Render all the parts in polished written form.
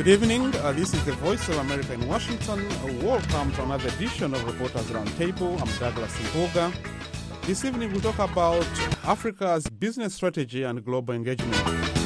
Good evening. This is the Voice of America in Washington. Welcome to another edition of Reporters Roundtable. I'm Douglas Ihoga. This evening we'll talk about Africa's business strategy and global engagement.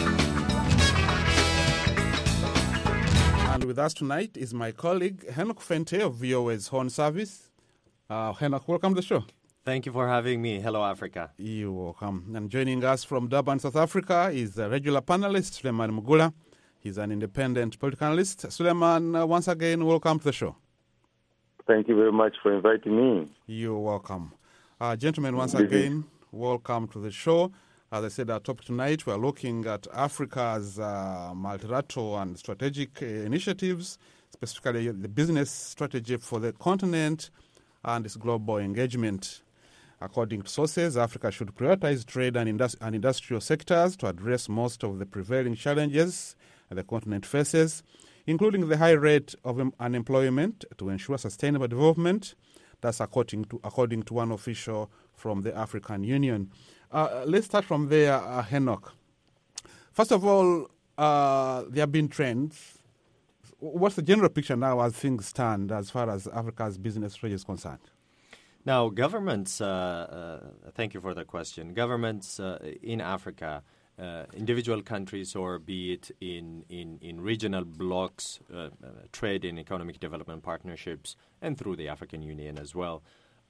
And with us tonight is my colleague, Henok Fente of VOA's Horn Service. Henok, welcome to the show. Thank you for having me. Hello, Africa. You're welcome. And joining us from Durban, South Africa is a regular panelist, Suleiman Mugula. He's an independent political analyst. Suleiman, once again, welcome to the show. Thank you very much for inviting me. You're welcome. Gentlemen, once again, welcome to the show. As I said, our topic tonight, we're looking at Africa's multilateral and strategic initiatives, specifically the business strategy for the continent and its global engagement. According to sources, Africa should prioritize trade and industrial sectors to address most of the prevailing challenges the continent faces, including the high rate of unemployment, to ensure sustainable development. That's according to one official from the African Union. Let's start from there, Henok. First of all, there have been trends. What's the general picture now as things stand as far as Africa's business strategy is concerned? Now, governments, thank you for the question. Governments in Africa, individual countries, or be it in regional blocs, trade and economic development partnerships, and through the African Union as well,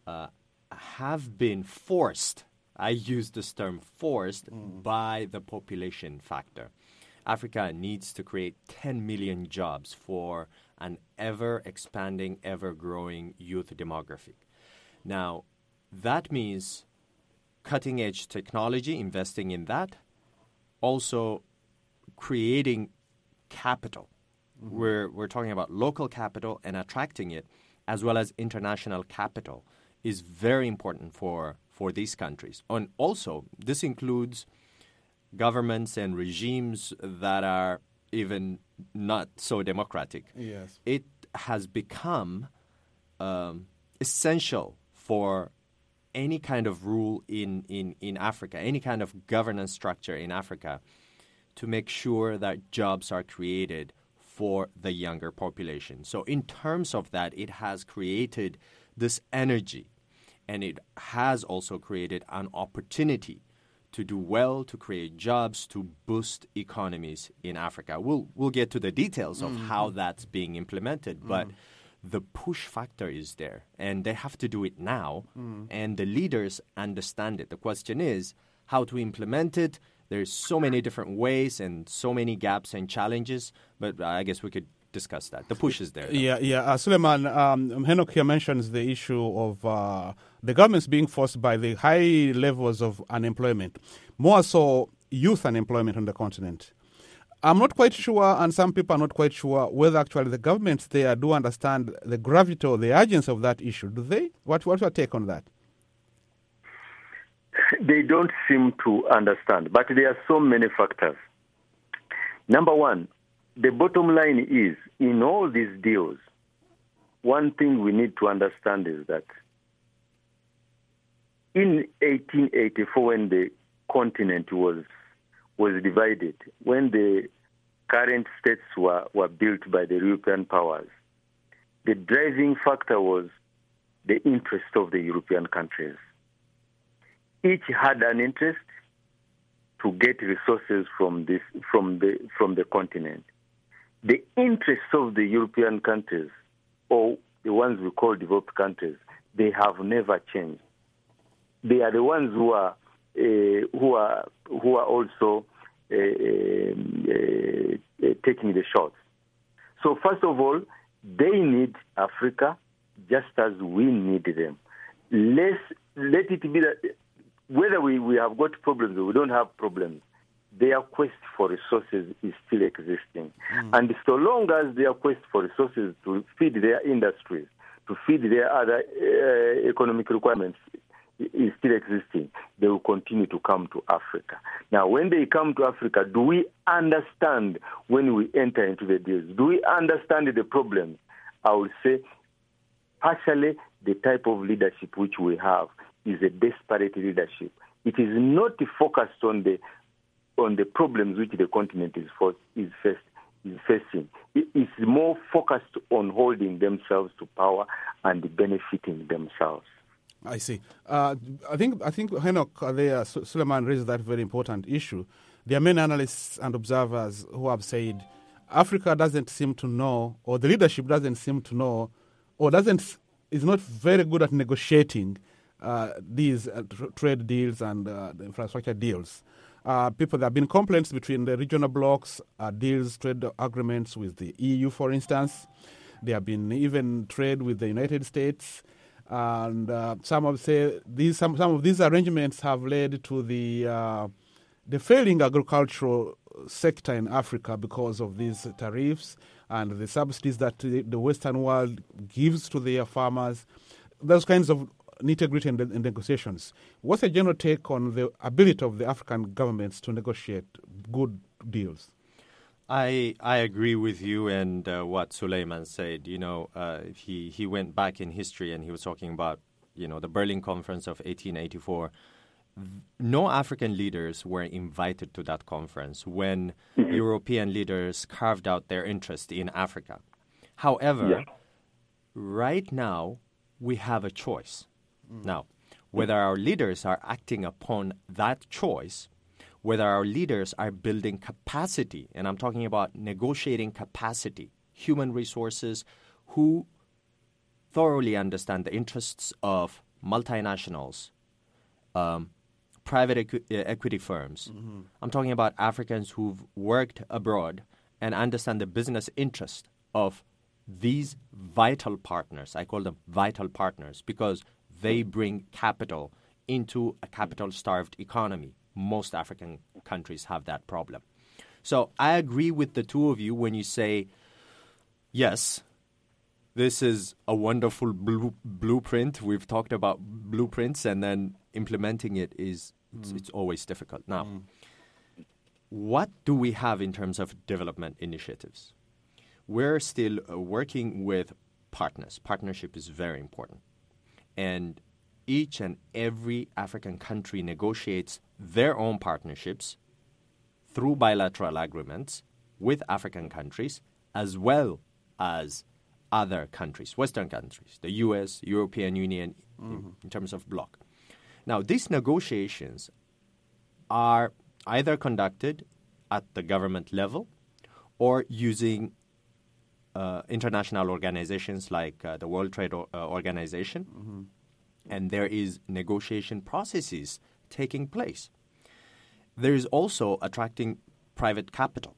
have been forced, I use this term forced, by the population factor. Africa needs to create 10 million jobs for an ever-expanding, ever-growing youth demographic. Now, that means cutting-edge technology, investing in that, also creating capital. We're talking about local capital and attracting it, as well as international capital, is very important for these countries. And also, this includes governments and regimes that are even not so democratic. Yes. It has become essential for any kind of rule in Africa, any kind of governance structure in Africa, to make sure that jobs are created for the younger population. So in terms of that, it has created this energy, and it has also created an opportunity to do well, to create jobs, to boost economies in Africa. We'll get to the details of how that's being implemented, but the push factor is there, and they have to do it now, and the leaders understand it. The question is how to implement it. There's so many different ways and so many gaps and challenges, but I guess we could discuss that. The push is there. Though. Yeah. Suleiman, Henok here mentions the issue of the governments being forced by the high levels of unemployment, more so youth unemployment on the continent. I'm not quite sure, and some people are not quite sure, whether actually the governments there do understand the gravity or the urgency of that issue. Do they? What's your take on that? They don't seem to understand, but there are so many factors. Number one, the bottom line is, in all these deals, one thing we need to understand is that in 1884, when the continent was divided, when the current states were built by the European powers, the driving factor was the interest of the European countries. Each had an interest to get resources from the continent. The interests of the European countries, or the ones we call developed countries, they have never changed. They are the ones who are also taking the shots. So first of all, they need Africa just as we need them. Let it be that whether we have got problems or we don't have problems, their quest for resources is still existing. And so long as their quest for resources to feed their industries, to feed their other economic requirements is still existing, they will continue to come to Africa. Now, when they come to Africa, do we understand when we enter into the deals? Do we understand the problems? I would say, partially, the type of leadership which we have is a desperate leadership. It is not focused on the problems which the continent is facing. is more focused on holding themselves to power and benefiting themselves. I see. I think Enoch Suleiman raised that very important issue. There are many analysts and observers who have said Africa doesn't seem to know, or the leadership doesn't seem to know, or is not very good at negotiating these trade deals and the infrastructure deals. There have been complaints between the regional blocs, deals, trade agreements with the EU, for instance. There have been even trade with the United States. And some of these arrangements have led to the failing agricultural sector in Africa because of these tariffs and the subsidies that the Western world gives to their farmers. Those kinds of nitty-gritty in negotiations. What's a general take on the ability of the African governments to negotiate good deals? I agree with you and what Suleiman said. He went back in history and he was talking about, the Berlin Conference of 1884. No African leaders were invited to that conference when European leaders carved out their interest in Africa. However, right now, we have a choice. Now, whether our leaders are acting upon that choice, whether our leaders are building capacity, and I'm talking about negotiating capacity, human resources who thoroughly understand the interests of multinationals, private equity firms. Mm-hmm. I'm talking about Africans who've worked abroad and understand the business interest of these vital partners. I call them vital partners because they bring capital into a capital-starved economy. Most African countries have that problem. So I agree with the two of you when you say, yes, this is a wonderful blueprint. We've talked about blueprints, and then implementing it it's always difficult. Now, what do we have in terms of development initiatives? We're still working with partners. Partnership is very important. And each and every African country negotiates their own partnerships through bilateral agreements with African countries as well as other countries, Western countries, the U.S., European Union, in terms of bloc. Now, these negotiations are either conducted at the government level or using international organizations like the World Trade Organization. Mm-hmm. And there is negotiation processes taking place. There is also attracting private capital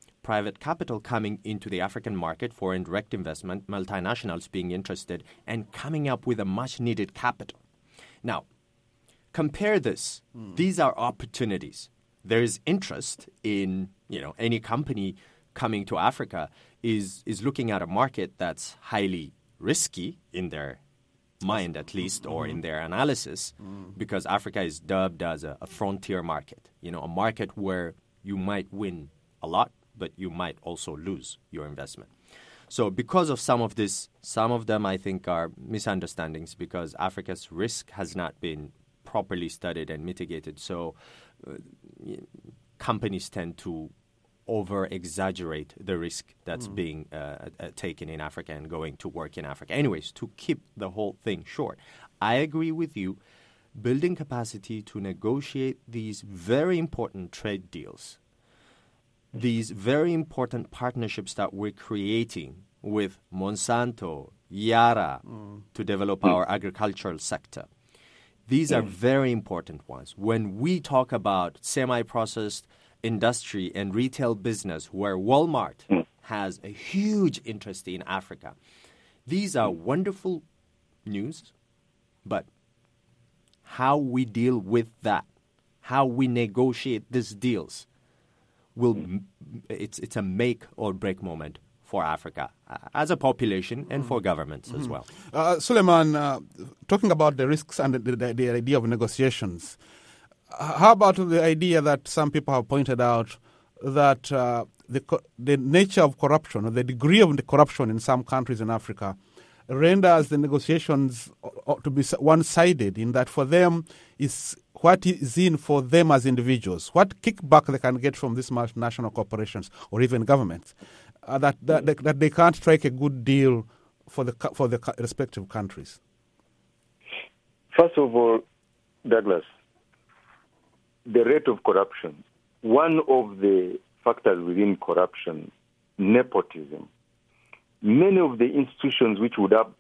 coming into the African market, foreign direct investment, multinationals being interested, and coming up with a much-needed capital. Now, compare this. These are opportunities. There is interest in, any company coming to Africa is looking at a market that's highly risky in their mind, at least, or in their analysis, because Africa is dubbed as a frontier market, a market where you might win a lot, but you might also lose your investment. So because of some of this, some of them I think are misunderstandings because Africa's risk has not been properly studied and mitigated. So companies tend to over-exaggerate the risk that's being taken in Africa and going to work in Africa. Anyways, to keep the whole thing short, I agree with you. Building capacity to negotiate these very important trade deals, these very important partnerships that we're creating with Monsanto, Yara, to develop our agricultural sector. These are very important ones. When we talk about semi-processed industry and retail business where Walmart has a huge interest in Africa, these are wonderful news, but how we deal with that, how we negotiate these deals, it's a make or break moment for Africa as a population and for governments as well. Suleiman, talking about the risks and the idea of negotiations, how about the idea that some people have pointed out that the nature of corruption or the degree of the corruption in some countries in Africa renders the negotiations to be one-sided in that for them is what is in for them as individuals, what kickback they can get from these multinational corporations or even governments. that they can't strike a good deal for the respective countries? First of all, Douglas, the rate of corruption. One of the factors within corruption, nepotism. Many of the institutions which would have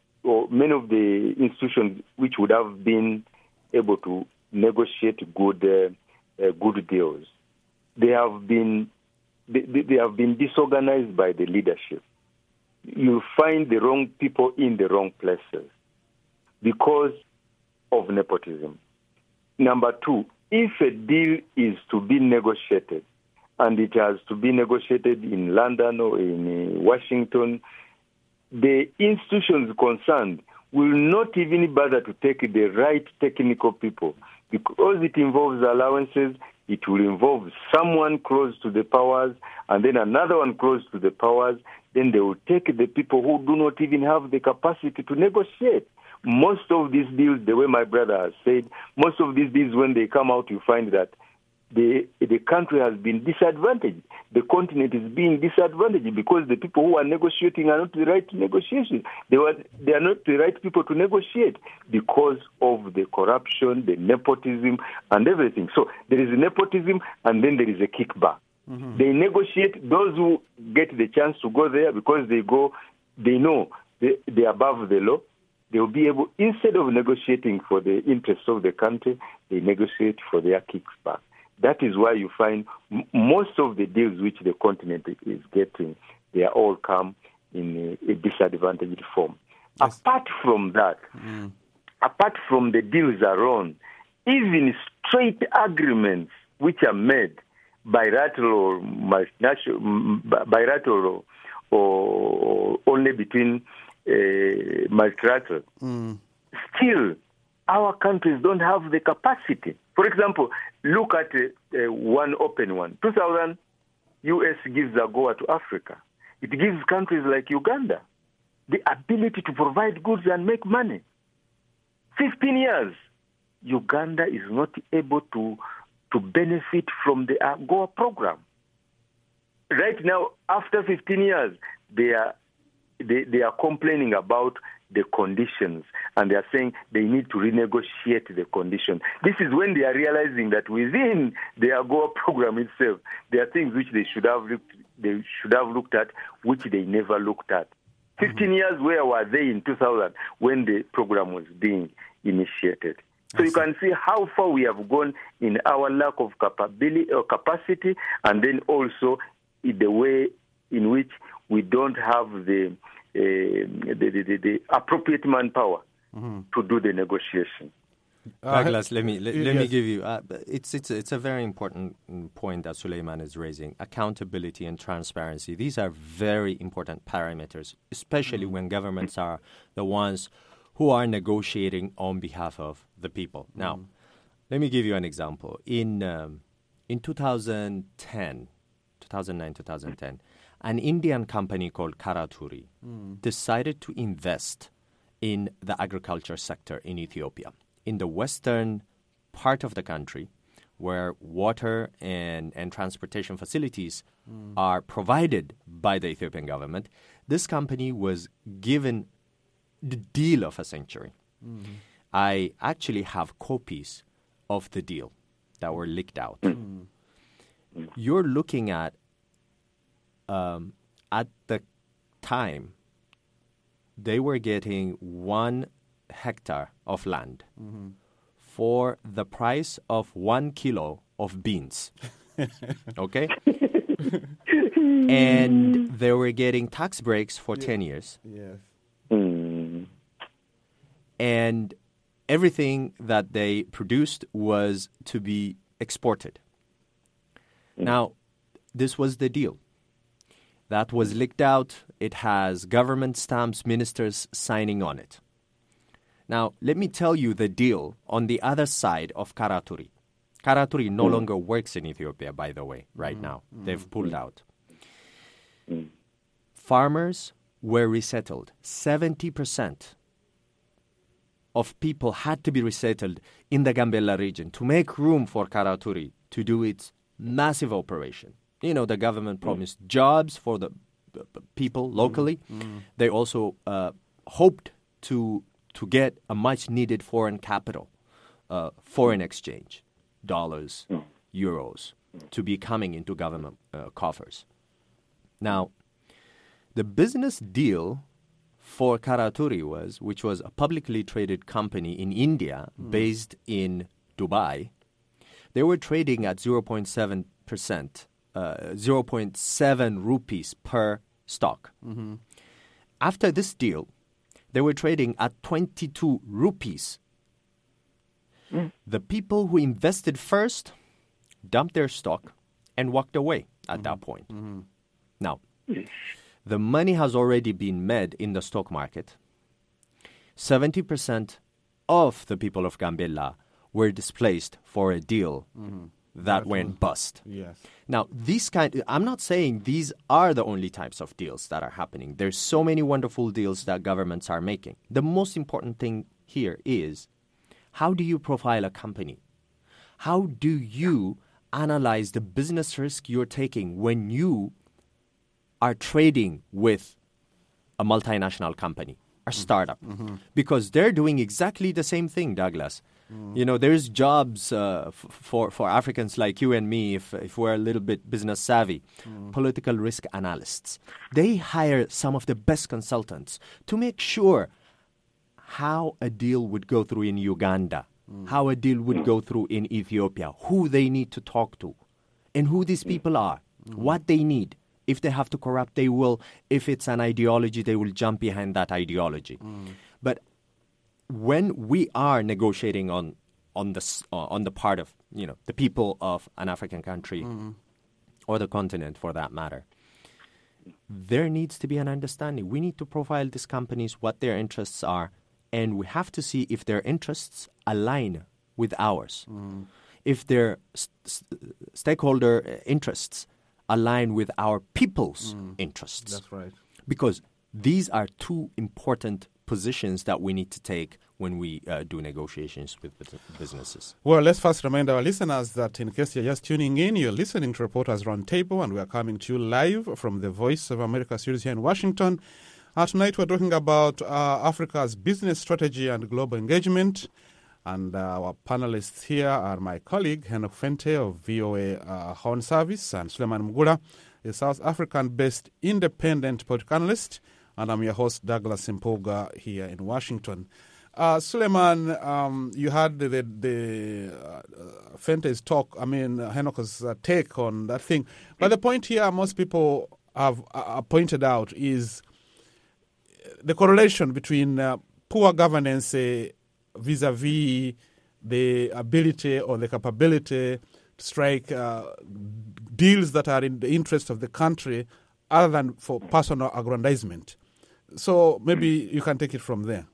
been able to negotiate good deals, they have been disorganized by the leadership. You find the wrong people in the wrong places because of nepotism. Number two, if a deal is to be negotiated, and it has to be negotiated in London or in Washington, the institutions concerned will not even bother to take the right technical people because it involves allowances. It will involve someone close to the powers and then another one close to the powers. Then they will take the people who do not even have the capacity to negotiate. Most of these deals, the way my brother has said, most of these deals, when they come out, you find that the country has been disadvantaged. The continent is being disadvantaged because the people who are negotiating are not the right negotiations. They are not the right people to negotiate because of the corruption, the nepotism, and everything. So there is nepotism, and then there is a kickback. Mm-hmm. They negotiate. Those who get the chance to go there because they know they're above the law. They will be able, instead of negotiating for the interests of the country, they negotiate for their kickback. That is why you find most of the deals which the continent is getting, they are all come in a disadvantaged form. Yes. Apart from that, apart from the deals alone, even straight agreements which are made bilateral or only between multilateral, still our countries don't have the capacity. For example, look at one open one. 2000, U.S. gives AGOA to Africa. It gives countries like Uganda the ability to provide goods and make money. 15 years, Uganda is not able to benefit from the AGOA program. Right now, after 15 years, they are complaining about the conditions, and they are saying they need to renegotiate the conditions. This is when they are realizing that within the AGOA program itself, there are things which they should have looked at, which they never looked at. 15 years, where were they in 2000 when the program was being initiated? So you can see how far we have gone in our lack of capability or capacity, and then also in the way in which we don't have the appropriate manpower to do the negotiation. Douglas, let me give you. It's a very important point that Suleiman is raising. Accountability and transparency. These are very important parameters, especially when governments are the ones who are negotiating on behalf of the people. Now, let me give you an example. In 2009, 2010, an Indian company called Karaturi decided to invest in the agriculture sector in Ethiopia, in the western part of the country, where water and transportation facilities are provided by the Ethiopian government. This company was given the deal of a century. I actually have copies of the deal that were leaked out. You're looking at the time, they were getting 1 hectare of land for the price of 1 kilo of beans. Okay? And they were getting tax breaks for 10 years. Yes. And everything that they produced was to be exported. Now, this was the deal. That was leaked out. It has government stamps, ministers signing on it. Now, let me tell you the deal on the other side of Karaturi. Karaturi no longer works in Ethiopia, by the way, right now. They've pulled out. Farmers were resettled. 70% of people had to be resettled in the Gambella region to make room for Karaturi to do its massive operation. You know, the government promised jobs for the people locally. They also hoped to get a much-needed foreign capital, foreign exchange, dollars, euros, to be coming into government coffers. Now, the business deal for Karaturi which was a publicly traded company in India based in Dubai, they were trading at 0.7%, 0.7 rupees per stock. After this deal, they were trading at 22 rupees. The people who invested first dumped their stock and walked away at that point. Now, the money has already been made in the stock market. 70% of the people of Gambella were displaced for a deal that went bust. Yes. Now, I'm not saying these are the only types of deals that are happening. There's so many wonderful deals that governments are making. The most important thing here is, how do you profile a company? How do you analyze the business risk you're taking when you are trading with a multinational company, a startup? Because they're doing exactly the same thing, Douglas. You know, there's jobs for Africans like you and me, if we're a little bit business savvy, political risk analysts. They hire some of the best consultants to make sure how a deal would go through in Uganda, how a deal would go through in Ethiopia, who they need to talk to, and who these people are, what they need. If they have to corrupt, they will. If it's an ideology, they will jump behind that ideology. But when we are negotiating on the part of, you know, the people of an African country or the continent for that matter, there needs to be an understanding. We need to profile these companies, what their interests are, and we have to see if their interests align with ours. If their stakeholder interests align with our people's interests. That's right. Because these are two important positions that we need to take when we do negotiations with businesses. Well, let's first remind our listeners that in case you're just tuning in, you're listening to Reporters Roundtable, and we are coming to you live from the Voice of America studios here in Washington. Tonight we're talking about Africa's business strategy and global engagement. And our panelists here are my colleague, Henok Fente of VOA Horn Service, and Suleiman Mugula, a South African-based independent political analyst. And I'm your host, Douglas Mpuga, here in Washington. Suleiman, you had the Fente's talk, Henok's take on that thing. But the point here most people have pointed out is the correlation between poor governance vis-a-vis the ability or the capability to strike deals that are in the interest of the country other than for personal aggrandizement. So maybe you can take it from there.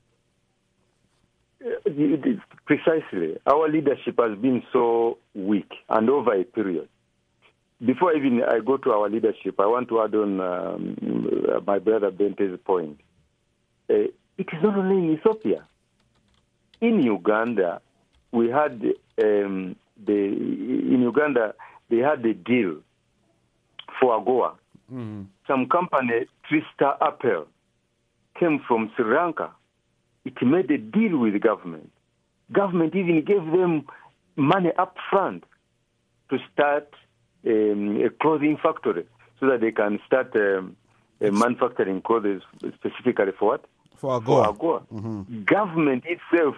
Precisely. Our leadership has been so weak and over a period. Before even I go to our leadership, I want to add on my brother Bente's point. It is not only in Ethiopia. In Uganda, we had in Uganda they had a deal for AGOA. Some company, Tristar Apple, came from Sri Lanka. It made a deal with the government. Government even gave them money up front to start a clothing factory so that they can start manufacturing clothes specifically for what? For AGOA. For AGOA. Government itself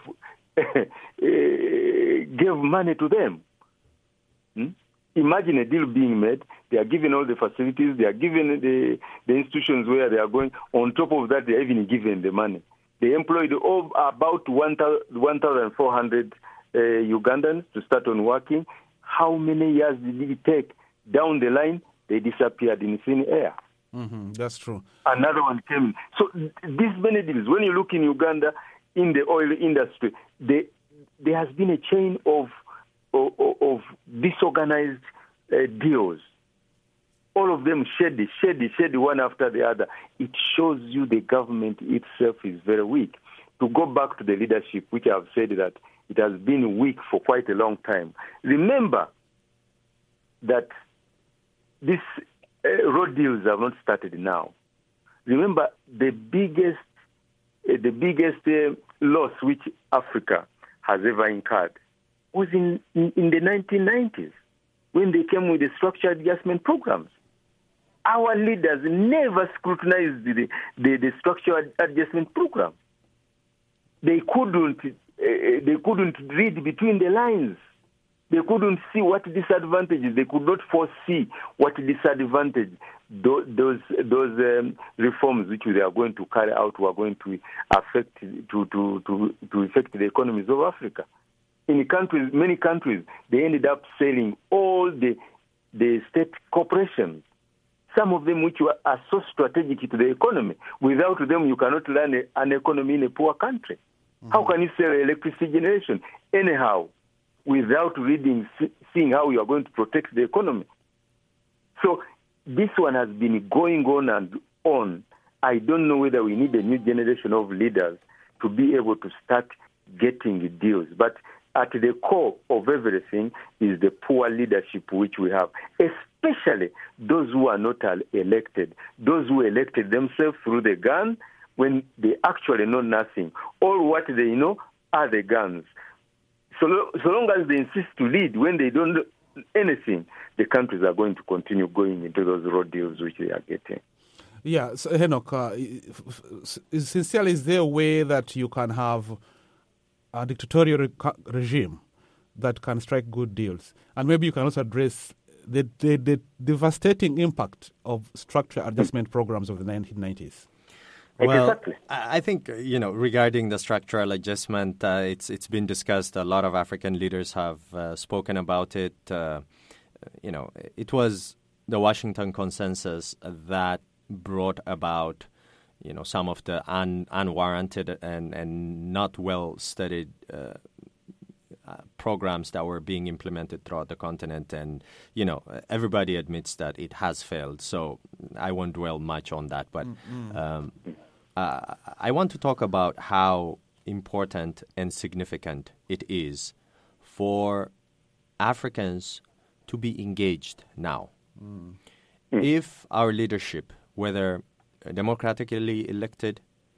gave money to them. Imagine a deal being made. They are given all the facilities. They are given the institutions where they are going. On top of that, they are even given the money. They employed about 1,400 Ugandans to start on working. How many years did it take? Down the line, they disappeared in thin air. That's true. Another one came. So these many deals, when you look in Uganda, in the oil industry, there has been a chain of disorganized deals. All of them shady one after the other. It shows you the government itself is very weak. To go back to the leadership, which I've said that it has been weak for quite a long time. Remember that this road deals have not started now. Remember, the biggest loss which Africa has ever incurred was in the 1990s when they came with the structural adjustment programs. Our leaders never scrutinized the structural adjustment program. They couldn't read between the lines. They couldn't see what disadvantages. They could not foresee what disadvantage those reforms which they are going to carry out were going to affect the economies of Africa. In many countries, they ended up selling all the state corporations. Some of them which are so strategic to the economy. Without them, you cannot run an economy in a poor country. Mm-hmm. How can you sell electricity generation anyhow without seeing how you are going to protect the economy? So this one has been going on and on. I don't know whether we need a new generation of leaders to be able to start getting deals. But at the core of everything is the poor leadership which we have, especially those who are not elected, those who elected themselves through the gun when they actually know nothing. All what they know are the guns. So long as they insist to lead when they don't know anything, the countries are going to continue going into those road deals which they are getting. Yeah, so Enoch, sincerely, is there a way that you can have a dictatorial regime that can strike good deals? And maybe you can also address the devastating impact of structural adjustment programs of the 1990s. Well, exactly. I think, regarding the structural adjustment, it's been discussed. A lot of African leaders have spoken about it. It was the Washington Consensus that brought about some of the unwarranted and not well-studied programs that were being implemented throughout the continent. And, everybody admits that it has failed. So I won't dwell much on that. But I want to talk about how important and significant it is for Africans to be engaged now. If our leadership, whether democratically elected,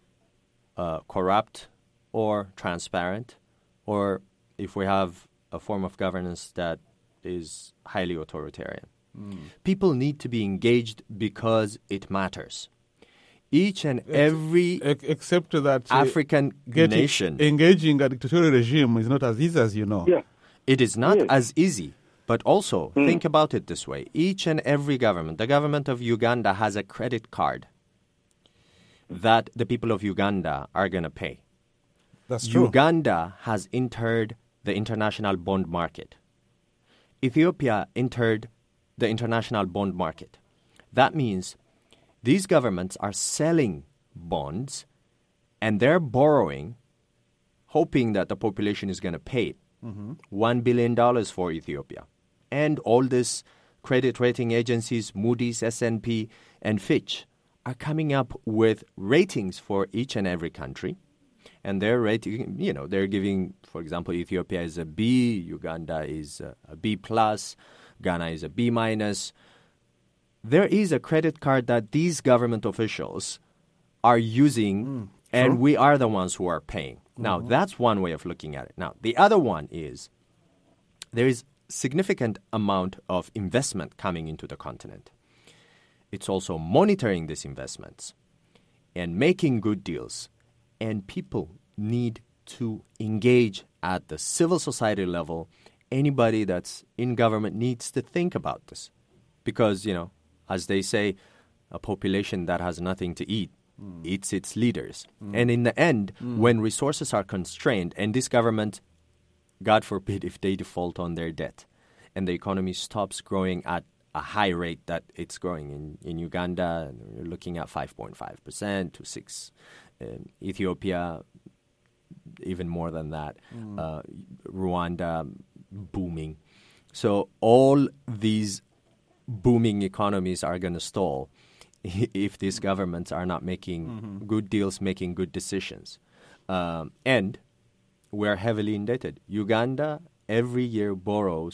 corrupt, or transparent, or if we have a form of governance that is highly authoritarian, people need to be engaged because it matters. Each and every except that African nation engaging a dictatorial regime is not as easy as you know. Yeah. It is not as easy. But also, think about it this way. Each and every government, the government of Uganda has a credit card that the people of Uganda are going to pay. That's true. Uganda has entered the international bond market. Ethiopia entered the international bond market. That means these governments are selling bonds and they're borrowing, hoping that the population is going to pay it. $1 billion for Ethiopia. And all these credit rating agencies, Moody's, S&P, and Fitch, are coming up with ratings for each and every country. And they're rating, they're giving, for example, Ethiopia is a B, Uganda is a B+, Ghana is a B-. There is a credit card that these government officials are using, and we are the ones who are paying. Now, that's one way of looking at it. Now, the other one is there is significant amount of investment coming into the continent. It's also monitoring these investments and making good deals. And people need to engage at the civil society level. Anybody that's in government needs to think about this. Because, as they say, a population that has nothing to eat eats its leaders. And in the end, when resources are constrained, and this government, God forbid, if they default on their debt, and the economy stops growing at a high rate that it's growing in Uganda, you're looking at 5.5% to 6%. Ethiopia, even more than that. Rwanda, booming. So all these booming economies are going to stall if these governments are not making good deals, making good decisions. And we're heavily indebted. Uganda every year borrows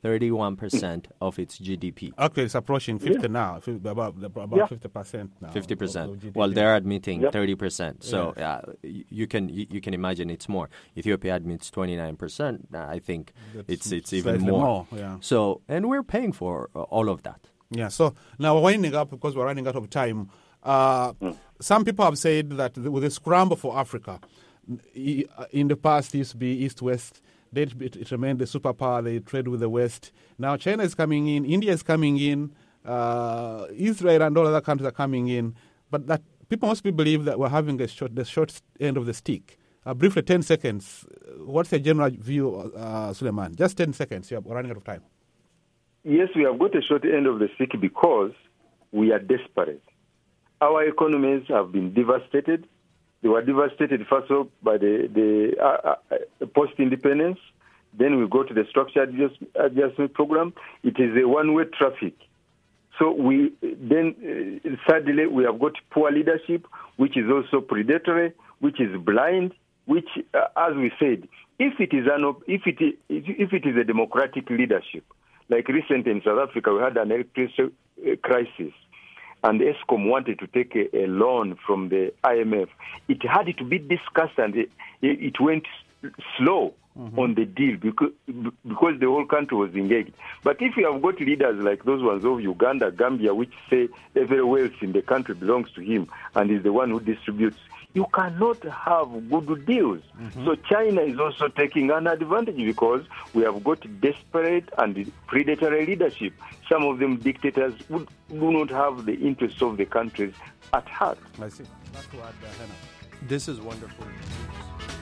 31% of its GDP. Actually, it's approaching 50 now, about 50% now. 50%. Well, they're admitting 30%. So you can imagine it's more. Ethiopia admits 29%. I think it's even more. Yeah. So, and we're paying for all of that. Yeah. So now we're winding up because we're running out of time. Some people have said that with the scramble for Africa, in the past it used to be East-West. It remained the superpower. They trade with the West. Now China is coming in. India is coming in. Israel and all other countries are coming in. But that people must believe that we're having the short end of the stick. Briefly, 10 seconds. What's your general view, Suleiman? Just 10 seconds. We're running out of time. Yes, we have got a short end of the stick because we are desperate. Our economies have been devastated. They were devastated first of all by the post-independence. Then we go to the structured adjustment program. It is a one-way traffic. So thirdly, we have got poor leadership, which is also predatory, which is blind, which, as we said, if it is a democratic leadership, like recently in South Africa, we had an electricity crisis. And ESCOM wanted to take a loan from the IMF. It had to be discussed, and it went slow on the deal because the whole country was engaged. But if you have got leaders like those ones of Uganda, Gambia, which say every wealth in the country belongs to him and is the one who distributes, you cannot have good deals. So China is also taking an advantage because we have got desperate and predatory leadership. Some of them dictators do not have the interests of the countries at heart. I see. That's what This is wonderful.